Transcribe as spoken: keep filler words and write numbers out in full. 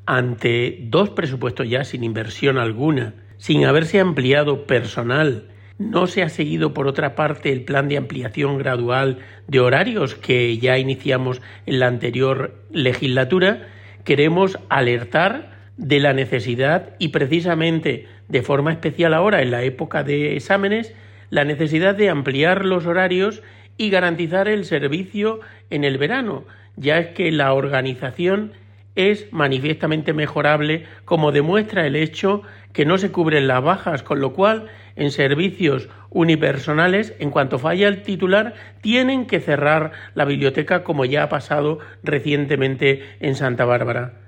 ante dos presupuestos ya sin inversión alguna, sin haberse ampliado personal, no se ha seguido por otra parte el plan de ampliación gradual de horarios que ya iniciamos en la anterior legislatura, queremos alertar de la necesidad y precisamente de forma especial ahora en la época de exámenes, la necesidad de ampliar los horarios y garantizar el servicio en el verano, ya es que la organización es manifiestamente mejorable, como demuestra el hecho que no se cubren las bajas, con lo cual en servicios unipersonales, en cuanto falla el titular, tienen que cerrar la biblioteca, como ya ha pasado recientemente en Santa Bárbara.